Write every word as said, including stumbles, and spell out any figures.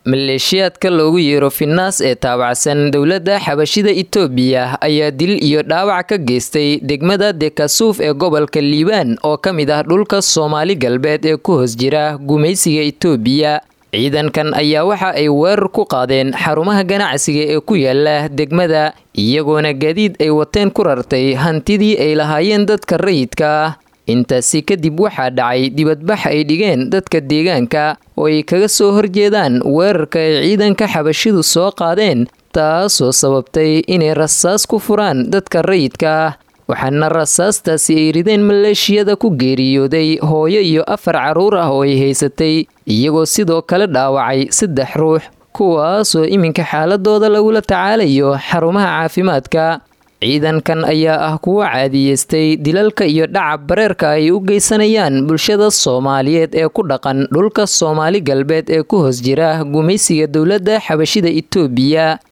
maleeshiyaadka loogu yeero Finnaas ee taabacsan dowladda Xabashida Itoobiya ayaa dil iyo dhaawac ka geystay degmada Dekasuuf ee gobolka Liibaan oo ka mid ah dhulka Soomaali galbeed ee ku hoos jira gumaysiga Itoobiya. ciidankan ayaa waxa ay weerar ku qaadeen xarumaha ganacsiga ee ku yaala degmada iyagoona gaadiid ay wateen ku rartay hantidii ay lahaayeen dadka rayidka ah. intaasi kadib waxaa dhacay dibadbax ay dhigeen dadka deegaanka oo ay kaga soo horjeedaan weerarka ay ciidanka xabashidu soo qaadeen, taasoo sababtay inay rasaas ku furaan dadka rayidka ah. waxaana rasaastaasi ay rideen maleeshiyada ku geeriyooday hooyo iyo afar carruur ah oo ay haysatay, iyagoo sidoo kale dhaawacay saddex ruux kuwaasoo iminka xaaladooda lagula tacaalayo xarumaha caafimaadka. ciidankan ayaa ah kuwa caadiyeystay dilalka iyo dhaca bareerka ay u geysanayaan bulshada Soomaaliyeed ee ku dhaqan dhulka Soomaali galbeed ee ku hoos jira gumaysiga dowladda Xabashida Itoobiya.